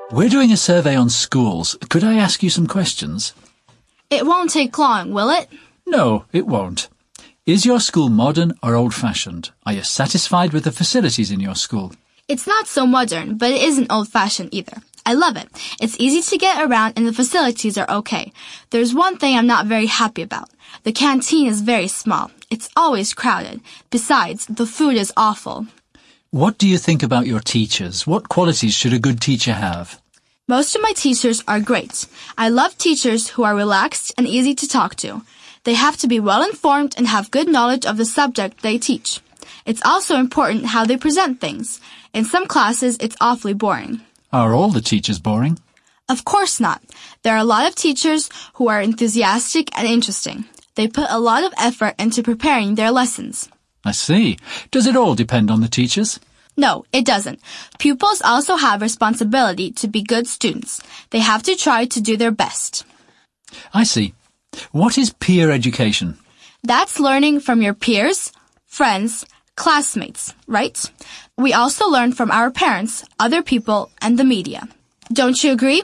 We're doing a survey on schools. Could I ask you some questions? It won't take long, will it? No, it won't. Is your school modern or old-fashioned? Are you satisfied with the facilities in your school? It's not so modern, but it isn't old-fashioned either. I love it. It's easy to get around and the facilities are okay. There's one thing I'm not very happy about. The canteen is very small. It's always crowded. Besides, the food is awful. What do you think about your teachers? What qualities should a good teacher have? Most of my teachers are great. I love teachers who are relaxed and easy to talk to. They have to be well-informed and have good knowledge of the subject they teach. It's also important how they present things. In some classes, it's awfully boring. Are all the teachers boring? Of course not. There are a lot of teachers who are enthusiastic and interesting. They put a lot of effort into preparing their lessons. I see. Does it all depend on the teachers? No, it doesn't. Pupils also have responsibility to be good students. They have to try to do their best. I see. What is peer education? That's learning from your peers, friends, classmates, right? We also learn from our parents, other people, and the media. Don't you agree?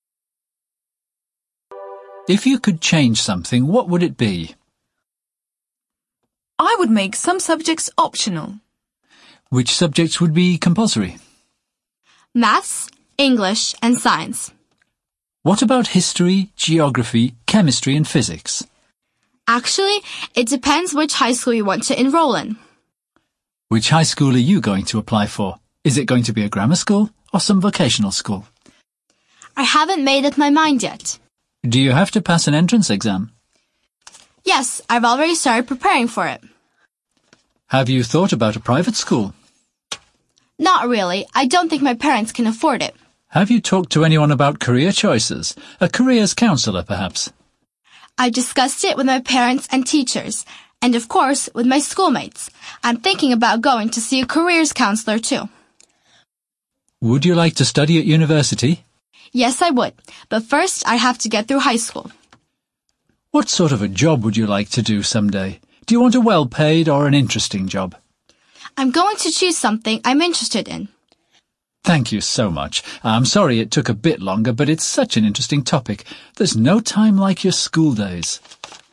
If you could change something, what would it be? I would make some subjects optional. Which subjects would be compulsory? Maths, English, and science. What about history, geography, chemistry and physics? Actually, it depends which high school you want to enroll in. Which high school are you going to apply for? Is it going to be a grammar school or some vocational school? I haven't made up my mind yet. Do you have to pass an entrance exam? Yes, I've already started preparing for it. Have you thought about a private school? Not really. I don't think my parents can afford it. Have you talked to anyone about career choices? A careers counsellor, perhaps? I discussed it with my parents and teachers, and of course, with my schoolmates. I'm thinking about going to see a careers counselor too. Would you like to study at university? Yes, I would. But first, I have to get through high school. What sort of a job would you like to do someday? Do you want a well-paid or an interesting job? I'm going to choose something I'm interested in. Thank you so much. I'm sorry it took a bit longer, but it's such an interesting topic. There's no time like your school days.